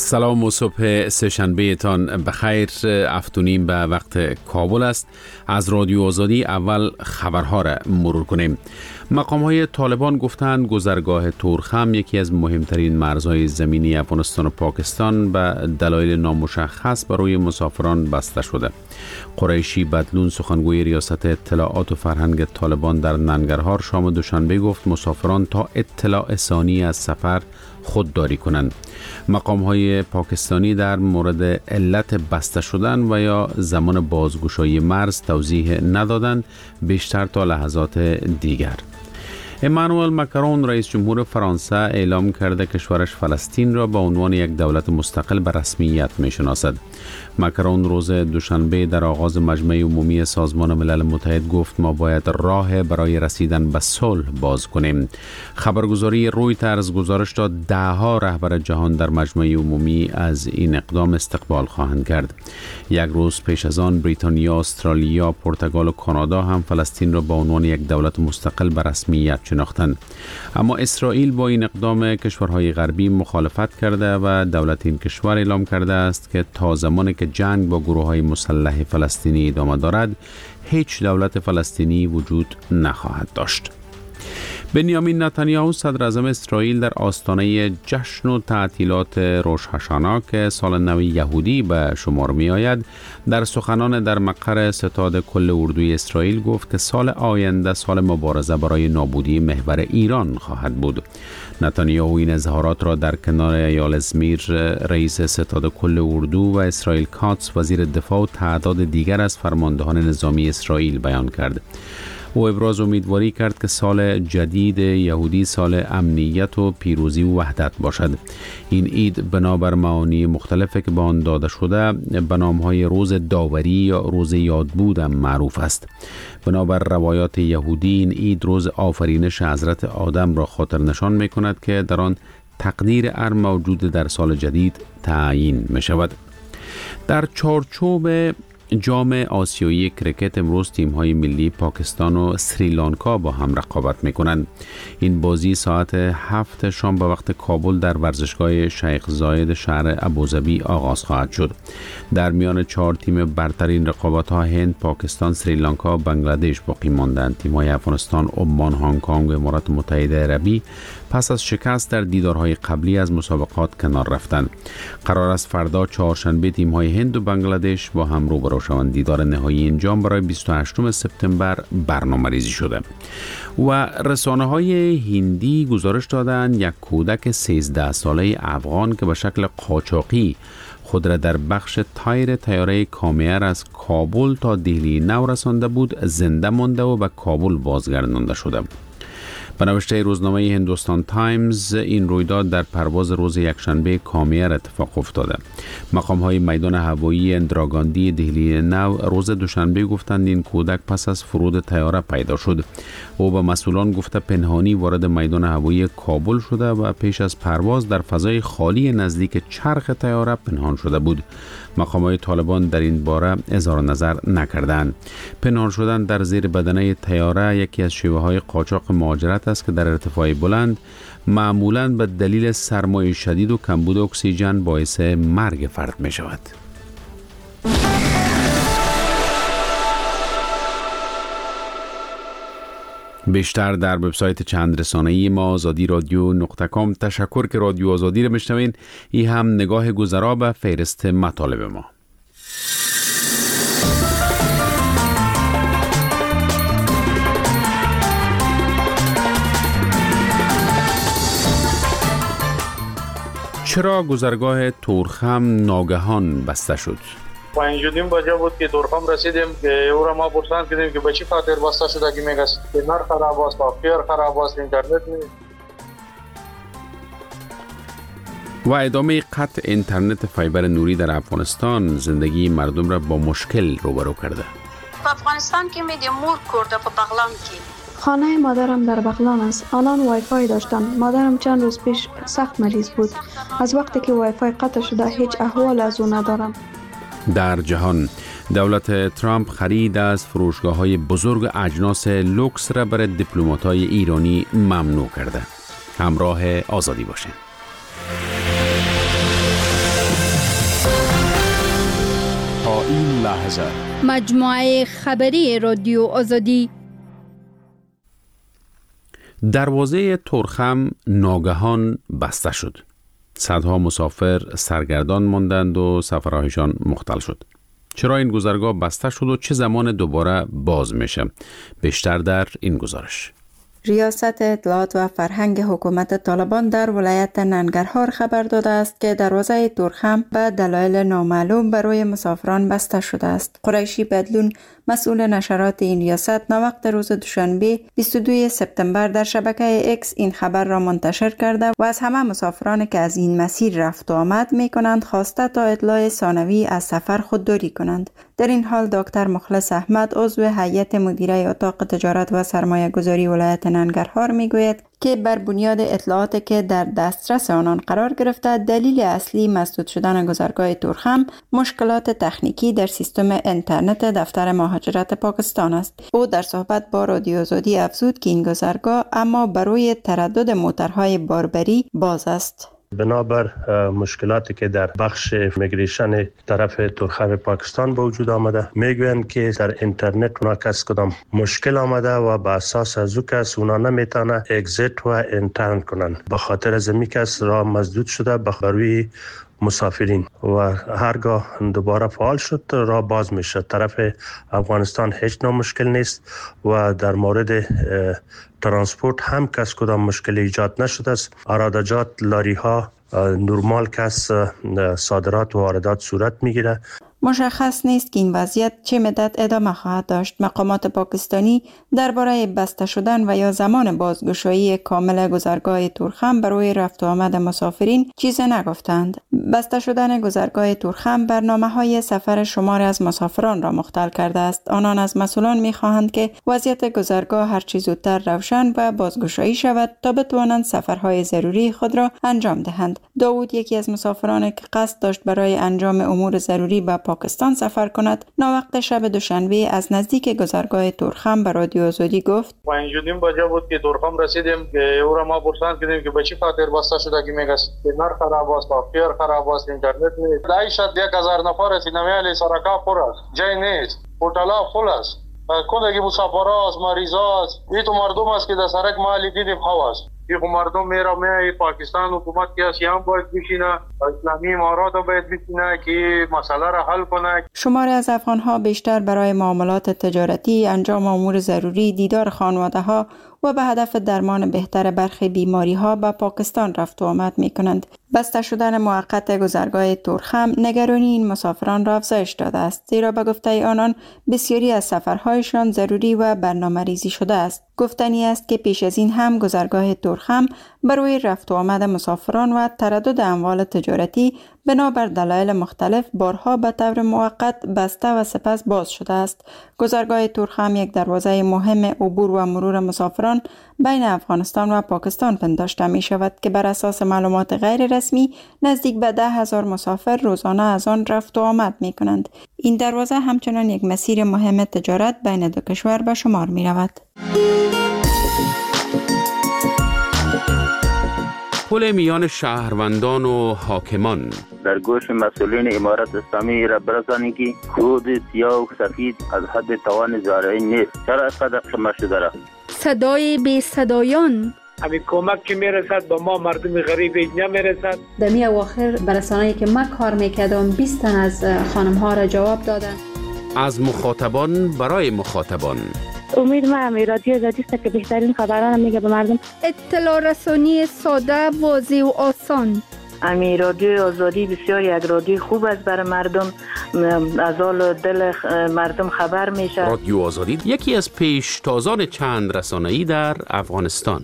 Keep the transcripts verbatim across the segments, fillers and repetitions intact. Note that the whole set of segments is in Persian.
سلام و صبح سه‌شنبه تان بخیر. افتونیم به وقت کابل است. از رادیو آزادی اول خبرها را مرور کنیم. مقام های طالبان گفتند گذرگاه تورخم یکی از مهمترین مرزهای زمینی افغانستان و پاکستان به دلایل نامشخص برای مسافران بسته شده. قریشی بدلون سخنگوی ریاست اطلاعات و فرهنگ طالبان در ننگرهار شام دوشنبه گفت مسافران تا اطلاع ثانی از سفر خودداری کنند. مقام های پاکستانی در مورد علت بسته شدن و یا زمان بازگشایی مرز توضیح ندادند بیشتر تا لحظات دیگر. امانوئل ماکرون رئیس جمهور فرانسه اعلام کرده کشورش فلسطین را به عنوان یک دولت مستقل به رسمیت می‌شناسد. ماکرون روز دوشنبه در آغاز مجمع عمومی سازمان ملل متحد گفت ما باید راه برای رسیدن به صلح باز کنیم. خبرگزاری رویترز گزارش داد ده‌ها رهبر جهان در مجمع عمومی از این اقدام استقبال خواهند کرد. یک روز پیش از آن بریتانیا، استرالیا، پرتغال و کانادا هم فلسطین را به عنوان یک دولت مستقل به رسمیت شناختند. اما اسرائیل با این اقدام کشورهای غربی مخالفت کرده و دولت این کشور اعلام کرده است که تا زمانی که جنگ با گروه‌های مسلح فلسطینی ادامه دارد هیچ دولت فلسطینی وجود نخواهد داشت. بنیامین نتانیاهو صدر اعظم اسرائیل در آستانه جشن و تعطیلات روش هاشانا که سال نو یهودی به شمار می آید در سخنان در مقر ستاد کل اردوی اسرائیل گفت که سال آینده سال مبارزه برای نابودی محور ایران خواهد بود. نتانیاهو این اظهارات را در کنار ایال ازمیر رئیس ستاد کل اردو و اسرائیل کاتس وزیر دفاع و تعداد دیگر از فرماندهان نظامی اسرائیل بیان کرد. او ابراز امیدواری کرد که سال جدید یهودی سال امنیت و پیروزی و وحدت باشد. این عید بنابر معانی مختلفی که به آن داده شده به نام‌های روز داوری یا روز یادبود هم معروف است. بنابر روایات یهودی این عید روز آفرینش حضرت آدم را خاطر نشان می کند که در آن تقدیر هر موجود در سال جدید تعیین می شود. در چارچوب جام آسیایی کرکت امروز تیم‌های ملی پاکستان و سریلانکا با هم رقابت می‌کنند. این بازی ساعت هفت شام به وقت کابل در ورزشگاه شیخ زاید شهر ابوظبی آغاز خواهد شد. در میان چهار تیم برترین رقابت‌ها هند، پاکستان، سریلانکا و بنگلادش باقی ماندند. تیم‌های افغانستان، عمان، هنگ کنگ و امارات متحده عربی پس از شکست در دیدارهای قبلی از مسابقات کنار رفتند. قرار است فردا چهارشنبه تیم‌های هند و بنگلادش با هم روبرو شوند. دیدار نهایی این جام برای بیست و هشتم سپتامبر برنامه‌ریزی شده. و رسانه‌های هندی گزارش دادند یک کودک سیزده ساله افغان که به شکل قاچاقی خود را در بخش تایر طیاره کامیر از کابل تا دهلی نو رسانده بود زنده مانده و به کابل بازگردانده شده. به نوشته روزنامه هندوستان تایمز این رویداد در پرواز روز یکشنبه کامیر اتفاق افتاده. مقام‌های میدان هوایی اندراگاندی دهلی نو روز دوشنبه گفتند این کودک پس از فرود طیاره پیدا شد. او به مسئولان گفته پنهانی وارد میدان هوایی کابل شده و پیش از پرواز در فضای خالی نزدیک چرخ طیاره پنهان شده بود. مقام‌های طالبان در این باره اظهار نظر نکردند. پنهان شدن در زیر بدنه طیاره یکی از شیوه‌های قاچاق مهاجرت است که در ارتفاع بلند معمولاً به دلیل سرمای شدید و کمبود اکسیژن باعث مرگ فرد می شود. بیشتر در وبسایت چند رسانه‌ای ما آزادی رادیو نقطه کام. تشکر که رادیو آزادی رو میشنوین. این هم نگاه گذرا به فهرست مطالب ما. چرا گذرگاه تورخم ناگهان بسته شد؟ پنج دیم بجا بود که تورخم رسیدیم که او را ما پرسان کردیم که به چی خاطر بسته شده که میگه سپینر خراب است، سافټویر خراب است، اینترنت نیست. و ادامه قطع اینترنت فایبر نوری در افغانستان زندگی مردم را با مشکل روبرو کرده. افغانستان که میدیم مور کرده په بغلان کې. خانه مادرم در بغلان است. آنان وای فای داشتند. مادرم چند روز پیش سخت مریض بود. از وقتی که وای فای قطع شده هیچ احوال از او ندارم. در جهان دولت ترامپ خرید از فروشگاه‌های بزرگ اجناس لوکس را برای دیپلمات‌های ایرانی ممنوع کرده. همراه آزادی باشین. این لحظه مجموعه خبری رادیو آزادی. دروازه ترخم ناگهان بسته شد. صدها مسافر سرگردان ماندند و سفرهایشان مختل شد. چرا این گذرگاه بسته شد و چه زمان دوباره باز میشه؟ بیشتر در این گزارش. ریاست اطلاعات و فرهنگ حکومت طالبان در ولایت ننگرهار خبر داده است که دروازه ترخم به دلایل نامعلوم برای مسافران بسته شده است. قریشی بدلون مسئول نشرات این ریاست ناوقت روز دوشنبه بیست و دوم سپتامبر در شبکه اکس این خبر را منتشر کرده و از همه مسافرانی که از این مسیر رفت و آمد می کنند خواسته تا اطلاع ثانوی از سفر خودداری کنند. در این حال دکتر مخلص احمد عضو هیئت مدیره اتاق تجارت و سرمایه گذاری ولایت ننگرهار می گوید که بر بنیاد اطلاعاتی که در دسترس آنان قرار گرفته دلیل اصلی مسدود شدن گذرگاه ترخم مشکلات تکنیکی در سیستم اینترنت دفتر مهاجرت پاکستان است. او در صحبت با رادیو آزادی افزود که این گذرگاه اما برای تردد موترهای باربری باز است. بنابر مشکلاتی که در بخش میگریشن طرف ترخم پاکستان به وجود آمده میگویند که در اینترنت اونا کس کدام مشکل آمده و به اساس از او کس اونا نمیتونه اگزیت و انترن کنن. به خاطر از این کس را مسدود شده به روی مسافرین و هرگاه دوباره فعال شد را باز میشه. طرف افغانستان هیچ نوع مشکل نیست و در مورد ترانسپورت هم کس کدام مشکل ایجاد نشده است. ارادجات، لاری ها نرمال کس صادرات و واردات صورت میگیره. مشخص نیست که این وضعیت چه مدت ادامه خواهد داشت. مقامات پاکستانی درباره بسته شدن و یا زمان بازگشایی کامل گذرگاه ترخم برای رفت و آمد مسافرین چیزی نگفتند. بسته شدن گذرگاه ترخم برنامه‌های سفر شماری از مسافران را مختل کرده است. آنان از مسئولان می‌خواهند که وضعیت گذرگاه هر چه زودتر روشن و بازگشایی شود تا بتوانند سفرهای ضروری خود را انجام دهند. داوود یکی از مسافران که قصد داشت برای انجام امور ضروری به پاکستان سفر کند ناوقت شب دوشنبه از نزدیک گذرگاه ترخم به رادیو آزادی گفت پنج و نیم بجه بود که ترخم رسیدیم که او را ما پرسان کردیم که به چی خاطر بسته شده که میگه سیگنال خراب است، سافت خراب است، اینترنت نیست. دایشت یک هزار نفر است، نمیالی سرکا پر است، جای نیست، هتل‌ها فول است. کندگی مسافرها است، مریضا است. این تو مردم است که در سرک مالی دیدیم خواست. این مردم میرا میای پاکستان حکومت که سیام باید بشینه، اسلامی امارات باید بشینه که مسئله را حل کنه. شماری از افغانها بیشتر برای معاملات تجارتی، انجام امور ضروری، دیدار خانواده ها و به هدف درمان بهتر برخی بیماری ها به پاکستان رفت و آمد می کنند. بسته شدن موقت گذرگاه ترخم نگرانی این مسافران را افزایش داده است، زیرا به گفته آنان بسیاری از سفرهایشان ضروری و برنامه ریزی شده است. گفتنی است که پیش از این هم گذرگاه ترخم برای رفت و آمد مسافران و تردد اموال تجارتی بنابر دلایل مختلف بارها به طور موقت بسته و سپس باز شده است. گذرگاه ترخم یک دروازه مهم عبور و مرور مسافران بین افغانستان و پاکستان پنداشته می شود که بر اساس معلومات غیر رسمی نزدیک به ده هزار مسافر روزانه از آن رفت و آمد می کنند. این دروازه همچنان یک مسیر مهم تجارت بین دو کشور به شمار می رود. پل میان شهروندان و حاکمان در گوش مسئولین امارت اسلامی را برسانید که خود سیاه و سفید از حد توان زارعی نیست. چرا اینقدر خمه شده را؟ صدای بی صدایان همین کمک که میرسد به ما مردم غریب نمیرسد. در می اواخر برسانه‌ای که ما کار میکردم بیست تن از خانم ها را جواب دادن. از مخاطبان برای مخاطبان. امید ما هم رادیو آزادی است که بهترین خبران میگه به مردم. اطلاع رسانی ساده، واضح و آسان. امی رادیو آزادی بسیار یک رادیو خوب است برای مردم، از حال دل مردم خبر میشه. رادیو آزادی یکی از پیشتازان چند رسانه‌ای در افغانستان.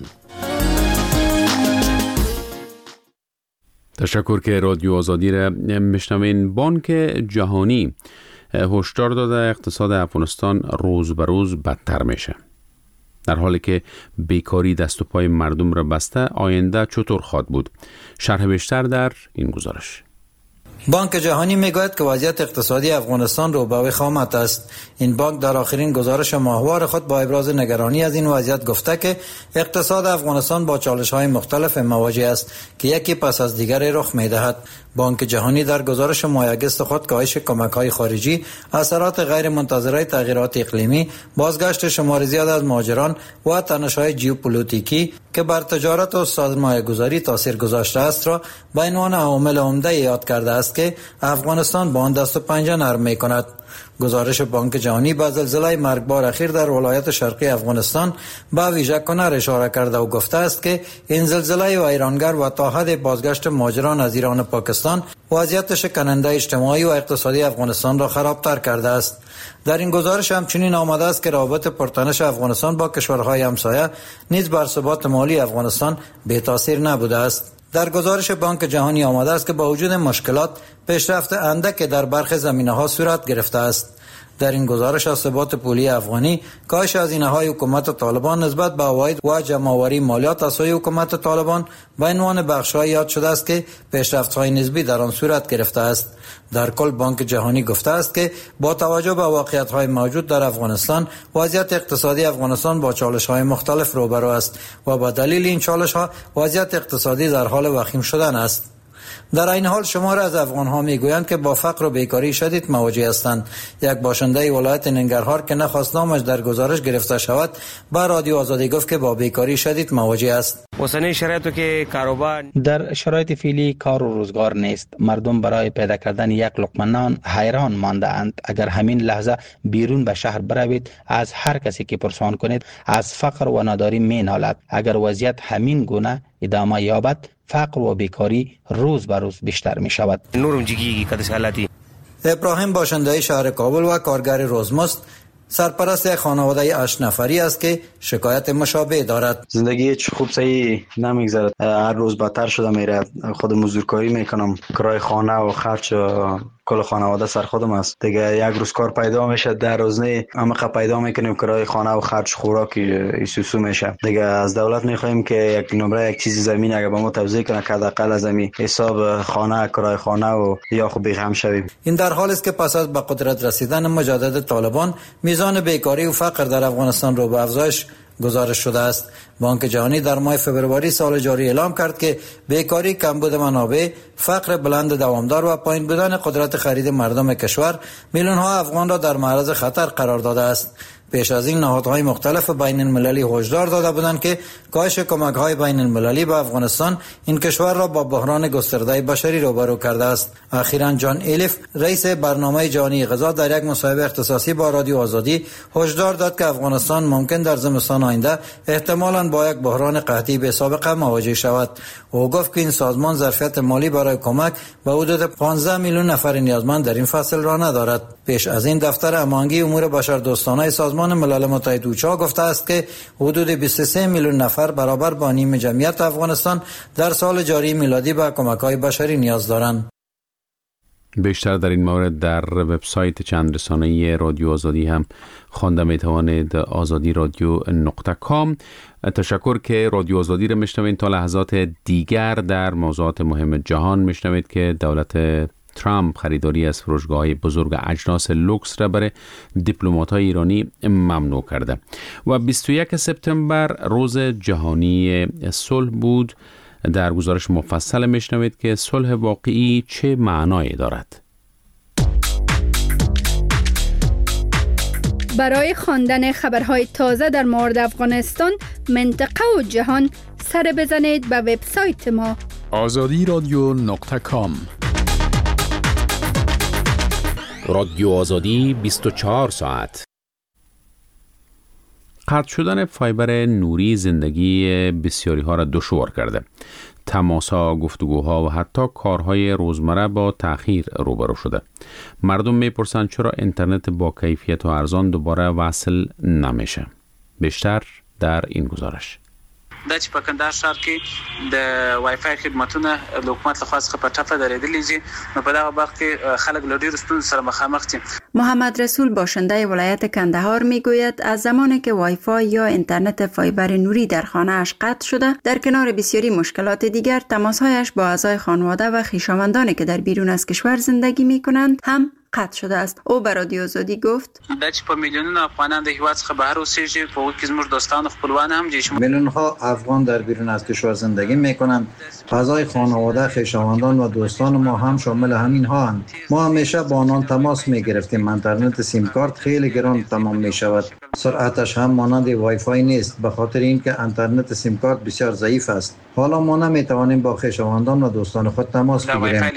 تشکر که رادیو آزادی را میشنوین. بانک جهانی هشدار داده اقتصاد افغانستان روز به روز بدتر میشه. در حالی که بیکاری دست و پای مردم را بسته، آینده چطور خواهد بود؟ شرح بیشتر در این گزارش. بانک جهانی میگوید که وضعیت اقتصادی افغانستان رو به وخامت است. این بانک در آخرین گزارش ماهوار خود با ابراز نگرانی از این وضعیت گفته که اقتصاد افغانستان با چالش‌های مختلف مواجه است که یکی پس از دیگری رخ می‌دهد. بانک جهانی در گزارش ماه اگست خود کاهش کمک‌های خارجی، اثرات غیر منتظره تغییرات اقلیمی، بازگشت شمار زیاد از مهاجران و تنش‌های ژئوپلیتیکی که بر تجارت و سرمایه‌گذاری تاثیر گذاشته است را به عنوان عوامل عمده یاد کرده است که افغانستان با آن دست و پنجه نرم می‌کند. گزارش بانک جهانی به زلزله مرگبار اخیر در ولایت شرقی افغانستان به ویژه کنر اشاره کرده و گفته است که این زلزله ویرانگر و تا حد بازگشت مهاجران از ایران و پاکستان وضعیت شکننده اجتماعی و اقتصادی افغانستان را خرابتر کرده است. در این گزارش همچنین آمده است که روابط پرتنش افغانستان با کشورهای همسایه نیز بر ثبات مالی افغانستان بی تاثیر نبوده است. در گزارش بانک جهانی آمده است که با وجود مشکلات پیشرفت اندک در برخی زمینه‌ها صورت گرفته است. در این گزارش از ثبات پولی افغانی، کاهش هزینه‌های حکومت طالبان نسبت به عواید و جمع‌آوری مالیات از سوی حکومت طالبان به عنوان بخش‌های یاد شده است که پیشرفت‌های نسبی در آن صورت گرفته است. در کل بانک جهانی گفته است که با توجه به واقعیت‌های موجود در افغانستان، وضعیت اقتصادی افغانستان با چالش‌های مختلف روبرو است و به دلیل این چالش‌ها وضعیت اقتصادی در حال وخیم شدن است. در این حال شمار از افغان‌ها میگویند که با فقر و بیکاری شدید مواجه هستند. یک باشنده ولایت ننگرهار که نخواست نامش در گزارش گرفته شود، با رادیو آزادی گفت که با بیکاری شدید مواجه است. وسنی شرایطی که کاروبار در شرایط فعلی کار و روزگار نیست. مردم برای پیدا کردن یک لقمه نان حیران مانده اند. اگر همین لحظه بیرون به شهر بروید، از هر کسی که پرسان کنید از فقر و ناداری مینالد. اگر وضعیت همین گونه ادامه یابد، فقر و بیکاری روز به روز بیشتر می شود. نورم جیگی کدش حالتی. ابراهیم باشنده شهر کابل و کارگر روزمزد سرپرست خانواده هشت نفری است که شکایت مشابه دارد. زندگی هیچ خوب صحیح نمیگذرد. هر روز بدتر شده میره. خود مزدورکاری میکنم. کرای خانه و خرج کل خانواده سر خودم است. دیگه یک روز کار پیدا میشه، در روز نه عمق پیدا میکنیم، کرای خانه و خرج خوراک ایسوسو میشه. دیگه از دولت میخوایم که یک نمره یک چیزی زمین اگه به ما توزیع کنه که حداقل از زمین حساب خانه، کرای خانه و یا خو بیغم شویم. این در حالی است که پس از به قدرت رسیدن مجدد طالبان میزان بیکاری و فقر در افغانستان رو به افزایش گزارش شده است. بانک جهانی در ماه فوریه سال جاری اعلام کرد که بیکاری، کمبود منابع، فقر بلند دوامدار و پایین بودن قدرت خرید مردم کشور میلیون ها افغان را در معرض خطر قرار داده است. پیش از این نهادهای مختلف بین المللی هشدار داده بودند که کاهش کمک‌های بین المللی به افغانستان این کشور را با بحران گسترده بشری روبرو کرده است. اخیراً جان ایلیف، رئیس برنامه جهانی غذا، در یک مصاحبه اختصاصی با رادیو آزادی هشدار داد که افغانستان ممکن در زمستان آینده احتمالاً با یک بحران قحطی به سابقه مواجه شود. او گفت که این سازمان ظرفیت مالی برای کمک به حدود پانزده میلیون نفر نیازمند در این فصل را ندارد. پیش از این دفتر هماهنگی امور بشردوستانه سازمان ملل متحد اوچا گفته است که حدود بیست و سه میلیون نفر برابر با نیم جمعیت افغانستان در سال جاری میلادی به کمک‌های بشری نیاز دارند. بیشتر در این مورد در وبسایت چند رسانه‌ای رادیو آزادی هم خوانده میتوانید، آزادی رادیو نقطه کام. تشکر که رادیو آزادی را میشنوید. تا لحظات دیگر در موضوعات مهم جهان میشنوید که دولت ترامپ خریداری از فروشگاه‌های بزرگ اجناس لوکس را برای دیپلمات‌های ایرانی ممنوع کرده و بیست و یک سپتامبر روز جهانی صلح بود. در گزارش مفصل میشنوید که صلح واقعی چه معنایی دارد. برای خواندن خبرهای تازه در مورد افغانستان، منطقه و جهان، سر بزنید به وبسایت ما آزادی رادیو نقطه کام. رادیو آزادی بیست و چهار ساعت. قطع شدن فایبر نوری زندگی بسیاری ها را دشوار کرده. تماس‌ها، گفتگوها و حتی کارهای روزمره با تأخیر روبرو شده. مردم میپرسند چرا اینترنت با کیفیت و ارزان دوباره وصل نمیشه. بیشتر در این گزارش. د چې په کندهار ښار کې د وای فای خدماتونه د حکومت لخوا څخه په ټپه درېدلې دي، نو په دغه وخت کې خلک له ډېرو ستونزو سره مخامخ دي. محمد رسول باشنده ولایت کندهار میگوید از زمانی که وای فای یا اینترنت فایبر نوری در خانه اش قطع شده، در کنار بسیاری مشکلات دیگر تماسهایش با اعضای خانواده و خویشاوندانی که در بیرون از کشور زندگی میکنند هم قطع شده است. او به رادیو آزادی گفت دا چې په میلیونونو افغانان د هیواد څخه بهر اوسېږي، په هغو کې زموږ دوستان و خپلوان هم دي. میلیون ها افغان در بیرون از کشور زندگی میکنند. اعضای خانواده، خویشاوندان و دوستان ما هم شامل همین ها هستند. ما همیشه با آنان تماس میگرفتیم. اینترنت سیم کارت خیلی گران تمام میشود. سرعتش هم مانند وای فای نیست، به خاطر اینکه اینترنت سیم کارت بسیار ضعیف است. حالا ما نمیتوانیم با خویشاوندان و دوستان خود تماس بگیریم.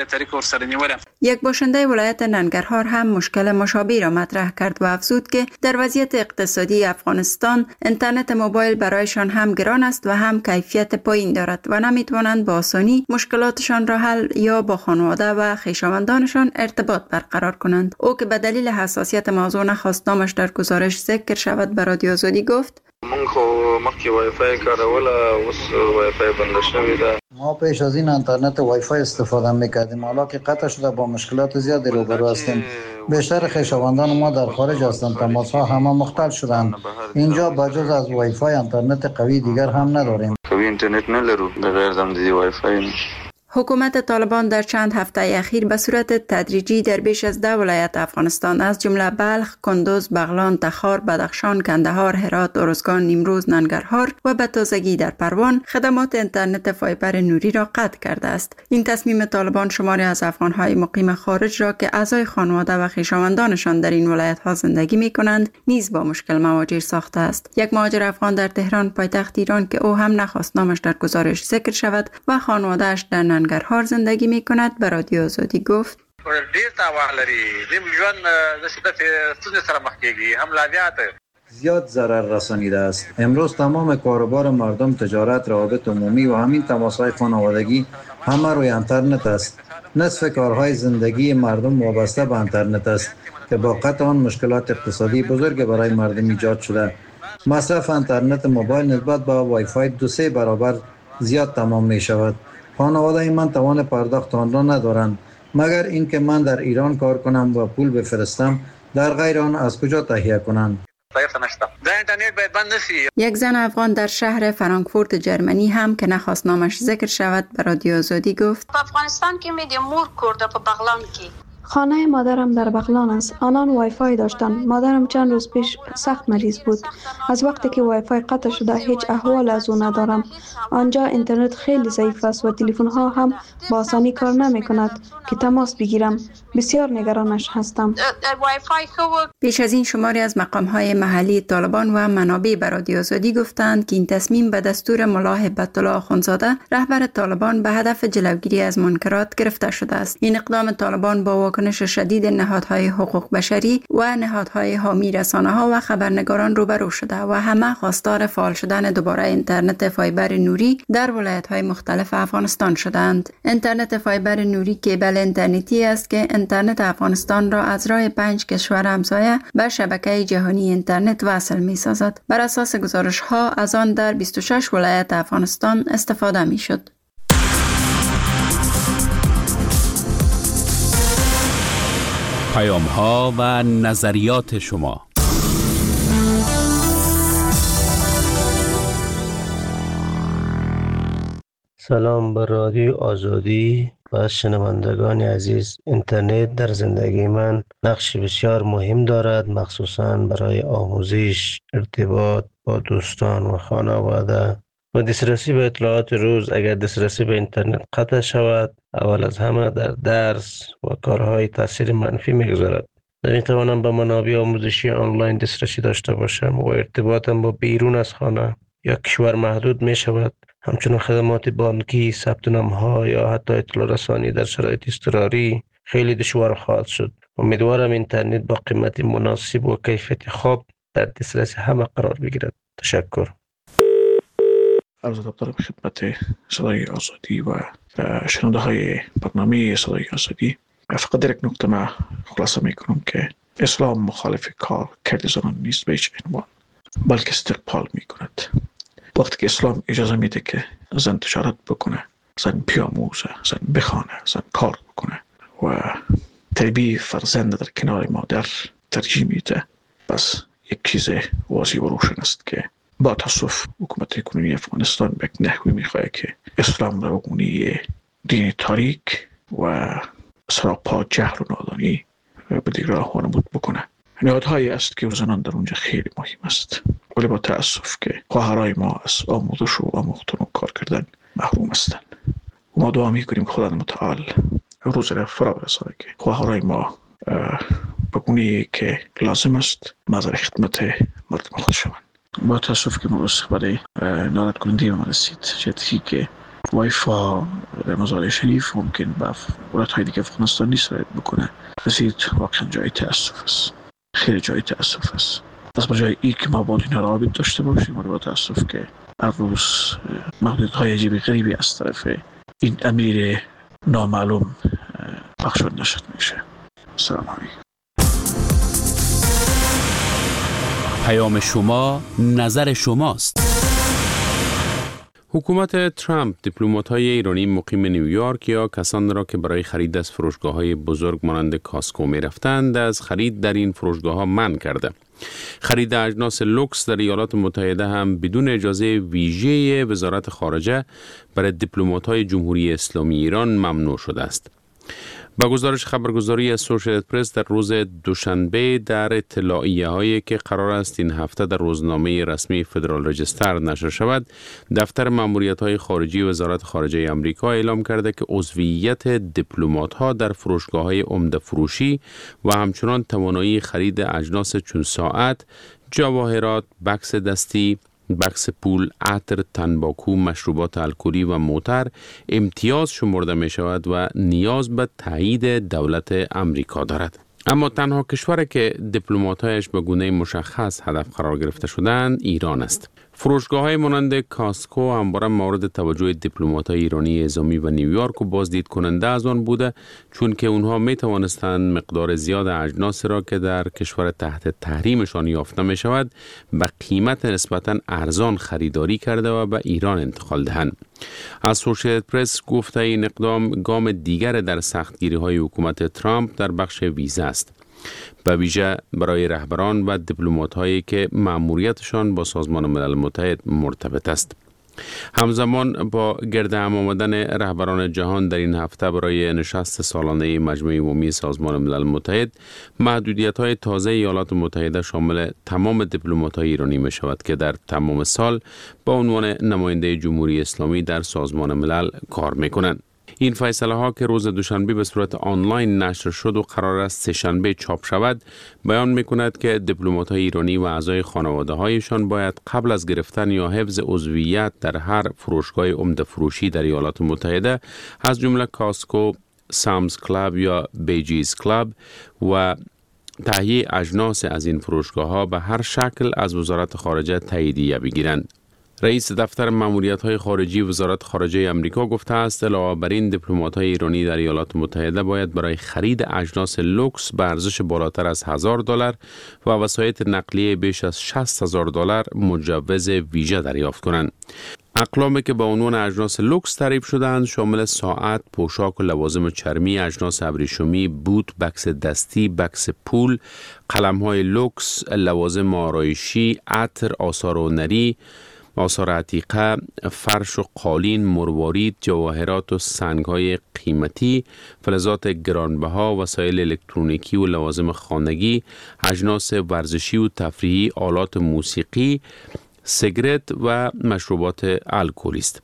یک باشنده ولایت ننگرهار هم مشکل مشابه را مطرح کرد و افزود که در وضعیت اقتصادی افغانستان اینترنت موبایل برایشان هم گران است و هم کیفیت پایین دارد و نمیتوانند با آسانی مشکلاتشان را حل یا با خانواده و خویشاوندانشان ارتباط برقرار کنند. او که به دلیل حساسیت موضوع نخواست نامش در گزارش ذکر شود به رادیو آزادی گفت من خو مخکې وای فای کاروله، اوس وای فای بند شوی ده. ما پیش از این اینترنت وای فای استفاده میکردیم، حالا که قطع شده با مشکلات زیادی روبرو هستیم. بیشتر خویشاوندان ما در خارج هستند، تماس ها همه مختل شدند. اینجا بجز از وای فای اینترنت قوی دیگر هم نداریم. قوی اینترنت نداریم بغیر از وای فای. حکومت طالبان در چند هفته اخیر به صورت تدریجی در بیش از ده ولایت افغانستان از جمله بلخ، کندوز، بغلان، تخار، بدخشان، کندهار، هرات، ارزگان، نیمروز، ننگرهار و به تازگی در پروان خدمات اینترنت فایبر نوری را قطع کرده است. این تصمیم طالبان شماری از افغانهای مقیم خارج را که اعضای خانواده و خویشاوندانشان در این ولایت‌ها زندگی می‌کنند نیز با مشکل مواجه ساخته است. یک مهاجر افغان در تهران پایتخت ایران که او هم نخواست نامش در گزارش ذکر شود و خانواده‌اش در ننگرهار زندگی می کند به رادیو آزادی گفت ډیر تاوان لري د ژوند د شدت ستونزې سره مخ کیږي حملات زیاد ضرر رسانیده است. امروز تمام کاروبار مردم، تجارت، روابط عمومی و همین تماس‌های خانوادگی همه روی اینترنت است. نصف کارهای زندگی مردم وابسته به اینترنت است که با قطع آن مشکلات اقتصادی بزرگ برای مردم ایجاد شده. مصرف اینترنت موبایل نسبت به وای فای دو سه برابر زیاد تمام می شود. خانواده من توان پرداخت آن را ندارند، مگر اینکه من در ایران کار کنم و پول بفرستم. در غیر آن از کجا تهیه کنند؟ یک زن افغان در شهر فرانکفورت جرمنی هم که نخواست نامش ذکر شود به رادیو آزادی گفت په افغانستان کې مې د مور کور د په بغلان کې خانه مادرم در بغلان است. آنان وای فای داشتند. مادرم چند روز پیش سخت مریض بود. از وقتی که وای فای قطع شده هیچ احوال از او ندارم. آنجا اینترنت خیلی ضعیف است و تلفن ها هم با آسانی کار نمی کند که تماس بگیرم. بسیار نگرانش هستم. پیش از این شماری از مقام های محلی طالبان و منابع به رادیو آزادی گفتند که این تصمیم به دستور ملا هبت الله آخوندزاده رهبر طالبان به هدف جلوگیری از منکرات گرفته شده است. این اقدام طالبان با واکنش شدید نهادهای حقوق بشری و نهادهای حامی رسانه‌ها و خبرنگاران روبرو شده و همه خواستار فعال شدن دوباره اینترنت فایبر نوری در ولایت‌های مختلف افغانستان شدند. اینترنت فایبر نوری کیبل اینترنتی است که اینترنت افغانستان را از راه پنج کشور همسایه به شبکه جهانی اینترنت وصل می‌سازد. بر اساس گزارش‌ها از آن در بیست و شش ولایت افغانستان استفاده می‌شد. پیام ها و نظریات شما. سلام بر رادیو آزادی و شنوندگان عزیز. اینترنت در زندگی من نقش بسیار مهم دارد، مخصوصاً برای آموزش، ارتباط با دوستان و خانواده و دسترسی به اطلاعات روز. اگر دسترسی به اینترنت قطع شود، اول از همه در درس و کارهای تاثیر منفی میگذارد. نمیتوانم به منابع آموزشی آنلاین دسترسی داشته باشم و ارتباطم با بیرون از خانه یا کشور محدود می شود. همچنین خدمات بانکی، ثبت نام‌ها یا حتی اطلاع رسانی در شرایط اضطراری خیلی دشوار خواهد شد. امیدوارم اینترنت با قیمت مناسب و کیفیت خوب در دسترس همه قرار بگیرد. تشکر. عرض ادب دارم خدمت صدای آزادی و شنونده های برنامه صدای آزادی. فقط در یک نکته ما خلاصه می کنم که اسلام مخالف کار کرد زنان نیست به هیچ عنوان، بلکه استقبال می کند. وقتی که اسلام اجازه میده که زن تجارت بکنه، زن بیاموزه، زن بخوانه، زن کار بکنه و تربیه فرزند در کنار مادر ترجیح میده، پس یک چیز واضح و روشن است که با تاسف حکومت کنونی افغانستان به یک نحوی میخواه که اسلام را بگونی دین تاریک و سراپا جهل و نادانی به دیگر وانمود بکنه. نهادهایی است که زنان در اونجا خیلی مهم است، ولی با تاسف که خواهرای ما از آموزش و آموختن و کار کردن محروم هستند. و ما دعا میکنیم خدای متعال روز را فرا برسانه که خواهرای ما بگونی که لازم است مظهر خدمت مردم خود شوند. با تاسف که ما استفاده نارد کننده ما رسید جدی که وایفا در مزار شریف ممکن به ولایت‌های دیگه افغانستان نیست رعایت بکنه، رسید واقعا جای تاسف است، خیلی جای تاسف است. پس با جای ای که ما باید اینها رابط داشته باشیم، ولی با تاسف که هر روز محدودهای عجیب غریبی از طرف این امیر نامعلوم بخشود نشد میشه. سلام علیکم. پیام شما، نظر شماست. حکومت ترامپ دیپلمات‌های ایرانی مقیم نیویورک یا کسان را که برای خرید از فروشگاه‌های بزرگ مانند کاسکو می‌رفتند از خرید در این فروشگاه‌ها منع کرده. خرید اجناس لوکس در ایالات متحده هم بدون اجازه ویژه وزارت خارجه برای دیپلمات‌های جمهوری اسلامی ایران ممنوع شده است. با گزارش خبرگزاری اسوشییتد پرس در روز دوشنبه در اطلاعیه هایی که قرار است این هفته در روزنامه رسمی فدرال رجستر نشر شود، دفتر ماموریت های خارجی وزارت خارجه آمریکا اعلام کرده که عضویت دیپلمات ها در فروشگاه های عمده فروشی و همچنان توانایی خرید اجناس چون ساعت، جواهرات، بکس دستی، بکس پول، عطر، تنباکو، مشروبات الکلی و موتر امتیاز شمرده می شود و نیاز به تایید دولت امریکا دارد. اما تنها کشوری که دیپلمات‌هایش به گونه مشخص هدف قرار گرفته شدند ایران است. فروشگاه‌های مانند کاسکو همواره مورد توجه دیپلمات‌های ایرانی اعزامی و نیویورک و بازدید کننده از آن بوده، چون که اونها می توانستند مقدار زیاد اجناس را که در کشور تحت تحریمشان یافته می شود به قیمت نسبتاً ارزان خریداری کرده و به ایران انتقال دهند. اسوشییتد پرس گفته این اقدام گام دیگر در سختگیری‌های حکومت ترامپ در بخش ویزا است، به ویژه برای رهبران و دیپلمات‌هایی که مأموریتشان با سازمان ملل متحد مرتبط است. همزمان با گرد هم آمدن رهبران جهان در این هفته برای نشست سالانه مجمع عمومی سازمان ملل متحد، محدودیت‌های تازه ایالات متحده شامل تمام دیپلمات‌های ایرانی می شود که در تمام سال با عنوان نماینده جمهوری اسلامی در سازمان ملل کار می کنند. این فیصله ها که روز دوشنبه به صورت آنلاین نشر شد و قرار است سه شنبه چاپ شود، بیان می کند که دیپلمات‌های ایرانی و اعضای خانواده هایشان باید قبل از گرفتن یا حفظ عضویت در هر فروشگاه عمده فروشی در ایالات متحده از جمله کاسکو، سامز کلاب یا بیجیز کلاب و تهیه اجناس از این فروشگاه ها به هر شکل از وزارت خارجه تاییدیه بگیرند. رئیس دفتر ماموریت‌های خارجی وزارت خارجه آمریکا گفته است علاوه بر این دیپلمات‌های ایرانی در ایالات متحده باید برای خرید اجناس لوکس به ارزش بالاتر از هزار دلار و وسایط نقلیه بیش از شصت هزار دلار مجوز ویژه دریافت کنند. اقلامی که با عنوان اجناس لوکس تعریف شدند شامل ساعت، پوشاک و لوازم چرمی، اجناس ابریشمی، بوت، بکس دستی، بکس پول، قلم‌های لوکس، لوازم آرایشی، عطر، آثار هنری، آثار عتیقه، فرش و قالین، مروارید، جواهرات و سنگ‌های قیمتی، فلزات گرانبها، وسایل الکترونیکی و لوازم خانگی، اجناس ورزشی و تفریحی، آلات موسیقی، سیگرت و مشروبات الکلی است.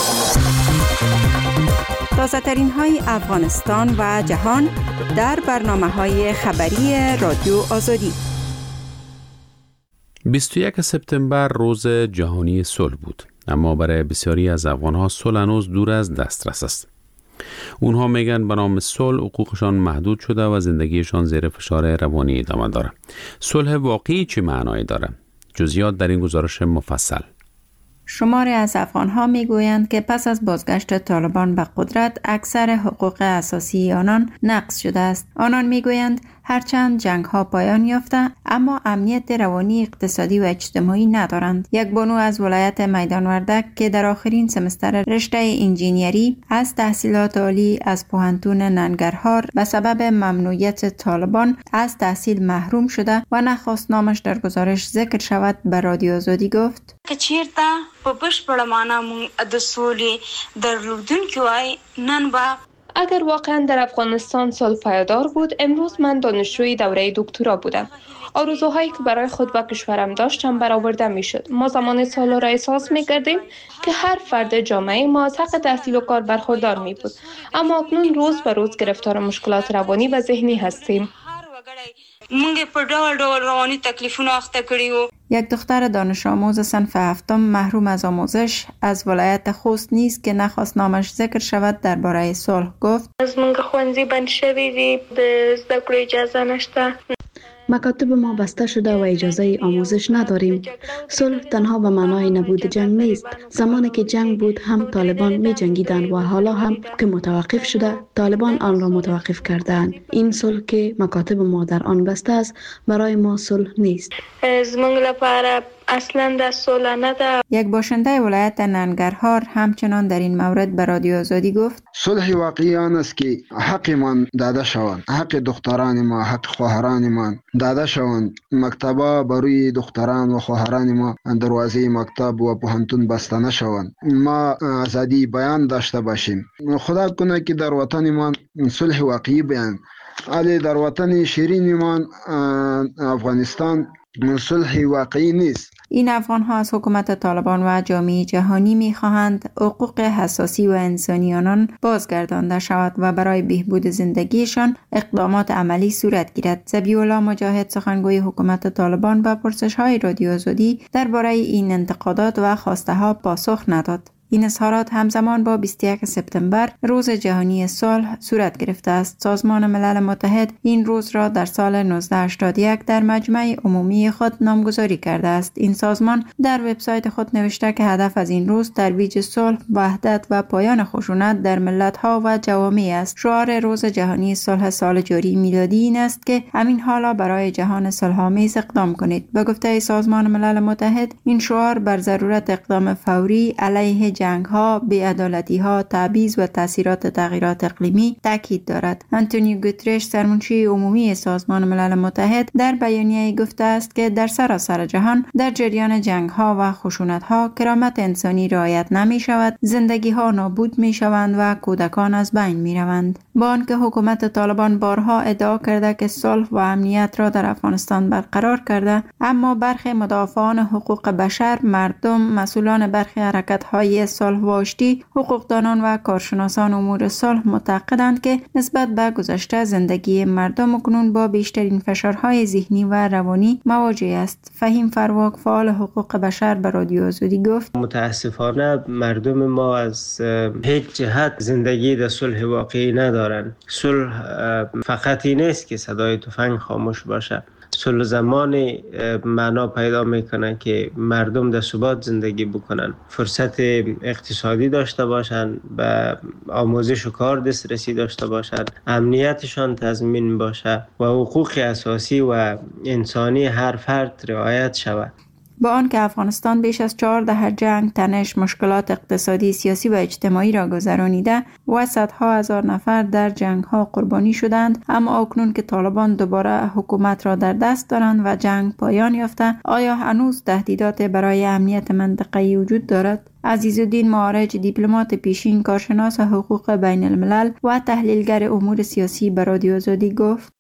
تازه ترین های افغانستان و جهان در برنامه های خبری رادیو آزادی. بیست و یک سپتامبر روز جهانی صلح بود، اما برای بسیاری از افغان‌ها صلح هنوز دور از دسترس است. اونها میگن به نام صلح حقوقشان محدود شده و زندگیشان زیر فشار روانی ادامه داره. صلح واقعی چه معنایی داره؟ جزئیات در این گزارش مفصل. شماری از افغان‌ها میگویند که پس از بازگشت طالبان به قدرت اکثر حقوق اساسی آنان نقض شده است. آنان میگویند هرچند جنگ ها پایان یافته اما امنیت روانی، اقتصادی و اجتماعی ندارند. یک بانو از ولایت میدان وردک که در آخرین سمستر رشته انجینیری از تحصیلات عالی از پوهنتون ننگرهار به سبب ممنوعیت طالبان از تحصیل محروم شده و نخواست نامش در گزارش ذکر شود، به رادیو آزادی گفت که چیرته په بشپړه معنا مونږ د سولې درلودونکي وای نن به اگر واقعا در افغانستان صلح پایدار بود، امروز من دانشجوی دوره دکترا بودم. آرزوهایی که برای خود و کشورم داشتم برآورده میشد. ما زمان صلح را احساس میکردیم که هر فرد جامعه ما از حق تحصیل و کار برخوردار می بود. اما اکنون روز به روز گرفتار مشکلات روانی و ذهنی هستیم. مونږ په ډول ډول رواني تکلیفونه اخته کړیو. یک دختر دانش آموز صنف هفتم محروم از آموزش از ولایت خوست نیست که نخواست نامش ذکر شود درباره صلح گفت از مونږ ښوونځي بند شوی دی، د زده کړو اجازه نشته. مکاتب ما بسته شده و اجازه آموزش نداریم. صلح تنها به معنای نبود جنگ نیست. زمانی که جنگ بود هم طالبان می جنگیدند و حالا هم که متوقف شده طالبان آن را متوقف کردند. این صلح که مکاتب ما در آن بسته است برای ما صلح نیست. زمونږ لپاره اصلا در صلح نده. یک باشنده ولایت ننگرهار همچنان در این مورد به رادیو آزادی گفت صلح واقعی آن است که حق من داده شوند، حق دختران ما، حق خواهران ما داده شوند. مکتبا بروی دختران و خواهران ما دروازه مکتب و پوهنتون بسته نشوند. ما آزادی بیان داشته باشیم. خدا کنه که در وطن ما صلح واقعی بیان، علی در وطن شیرین ما افغانستان صلح واقعی نیست. این افغان ها از حکومت طالبان و جامعه جهانی می خواهند حقوق حساسی و انسانی آنان بازگردانده شود و برای بهبود زندگیشان اقدامات عملی صورت گیرد. ذبیح الله مجاهد سخنگوی حکومت طالبان به پرسش های رادیو آزادی درباره این انتقادات و خواسته ها پاسخ نداد. این اظهارات همزمان با بیست و یک سپتامبر روز جهانی صلح صورت گرفته است. سازمان ملل متحد این روز را در سال نوزده هشتاد و یک در مجمع عمومی خود نامگذاری کرده است. این سازمان در وبسایت خود نوشته که هدف از این روز ترویج صلح، وحدت و پایان خشونت در ملت‌ها و جوامع است. شعار روز جهانی صلح سال جاری میلادی این است که همین حالا برای جهان صلح‌آمیز اقدام کنید. به گفته سازمان ملل متحد این شعار بر ضرورت اقدام فوری علیه جنگ ها، بی‌عدالتی ها، تبعیض و تاثیرات تغییرات اقلیمی تاکید دارد. آنتونیو گوترش سرمنشی عمومی سازمان ملل متحد در بیانیه گفته است که در سراسر جهان در جریان جنگ ها و خشونت ها کرامت انسانی رعایت نمی شود، زندگی ها نابود می شوند و کودکان از بین می روند. با آنکه حکومت طالبان بارها ادعا کرده که صلح و امنیت را در افغانستان برقرار کرده، اما برخی مدافعان حقوق بشر، مردم، مسئولان برخی حرکت های صلح و آشتی، حقوقدانان و کارشناسان امور صلح معتقدند که نسبت به گذشته زندگی مردم اکنون با بیشترین فشارهای ذهنی و روانی مواجه است. فهیم فرواک فعال حقوق بشر به رادیو آزادی گفت متاسفانه مردم ما از هیچ جهت زندگی در صلح واقعی ندارند. صلح فقط این نیست که صدای تفنگ خاموش باشه. صلح زمانی معنا پیدا میکنه که مردم در ثبات زندگی بکنن، فرصت اقتصادی داشته باشن، به آموزش و کار دسترسی داشته باشن، امنیتشان تضمین باشه و حقوق اساسی و انسانی هر فرد رعایت شود. با آنکه افغانستان بیش از چهار دهه جنگ، تنش، مشکلات اقتصادی، سیاسی و اجتماعی را گذرانیده و صدها هزار نفر در جنگ ها قربانی شدند، اما اکنون که طالبان دوباره حکومت را در دست دارند و جنگ پایان یافته، آیا هنوز تهدیدات برای امنیت منطقه‌ای وجود دارد؟ عزیزالدین معارج، دیپلمات پیشین، کارشناس حقوق بین الملل و تحلیلگر امور سیاسی به رادیو آزادی گفت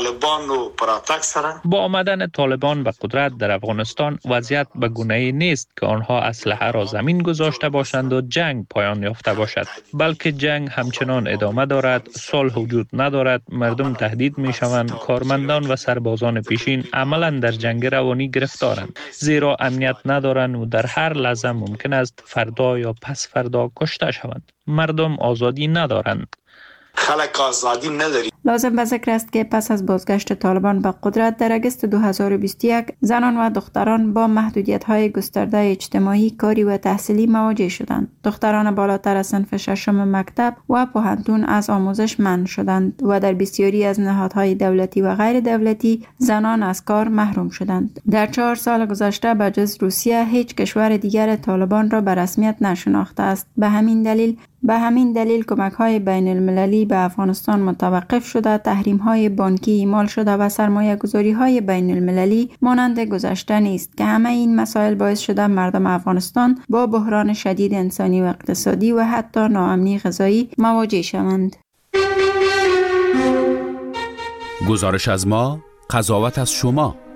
با آمدن طالبان به قدرت در افغانستان وضعیت به گونه‌ای نیست که آنها اسلحه را زمین گذاشته باشند و جنگ پایان یافته باشد، بلکه جنگ همچنان ادامه دارد، صلح وجود ندارد، مردم تهدید می شوند، کارمندان و سربازان پیشین عملا در جنگ روانی گرفتارند، زیرا امنیت ندارند و در هر لحظه ممکن است فردا یا پس فردا کشته شوند. مردم آزادی ندارند. خلق آزادی نداری. لازم به ذکر است که پس از بازگشت طالبان به قدرت در اگست دو هزار و بیست و یک زنان و دختران با محدودیت‌های گسترده اجتماعی، کاری و تحصیلی مواجه شدند. دختران بالاتر از صنف ششم مکتب و پوهنتون از آموزش منع شدند و در بسیاری از نهادهای دولتی و غیر دولتی زنان از کار محروم شدند. در چهار سال گذشته به جز روسیه هیچ کشور دیگر طالبان را به رسمیت نشناخته است. به همین دلیل به همین دلیل کمک‌های بین المللی به افغانستان متوقف شده، تحریم‌های بانکی اعمال شده و سرمایه‌گذاری‌های بین المللی مانند گذشته نیست که همه این مسائل باعث شده مردم افغانستان با بحران شدید انسانی و اقتصادی و حتی ناامنی غذایی مواجه شوند. گزارش از ما، قضاوت از شما.